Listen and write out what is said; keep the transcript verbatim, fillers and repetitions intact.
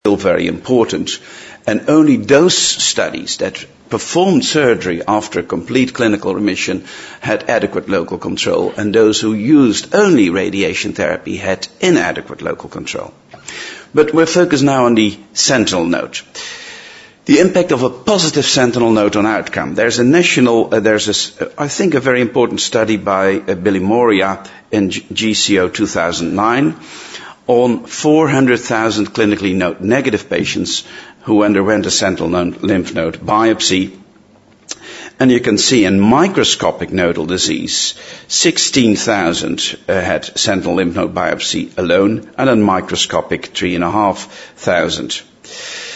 still very important. And only those studies that performed surgery after a complete clinical remission had adequate local control, and those who used only radiation therapy had inadequate local control. But we're focused now on the sentinel node. The impact of a positive sentinel node on outcome. There's a national, uh, there's a, uh, I think a very important study by uh, Billy Moria in G C O two thousand nine on four hundred thousand clinically node negative patients who underwent a sentinel node, lymph node biopsy. And you can see in microscopic nodal disease, sixteen thousand uh, had sentinel lymph node biopsy alone, and in microscopic, three thousand five hundred.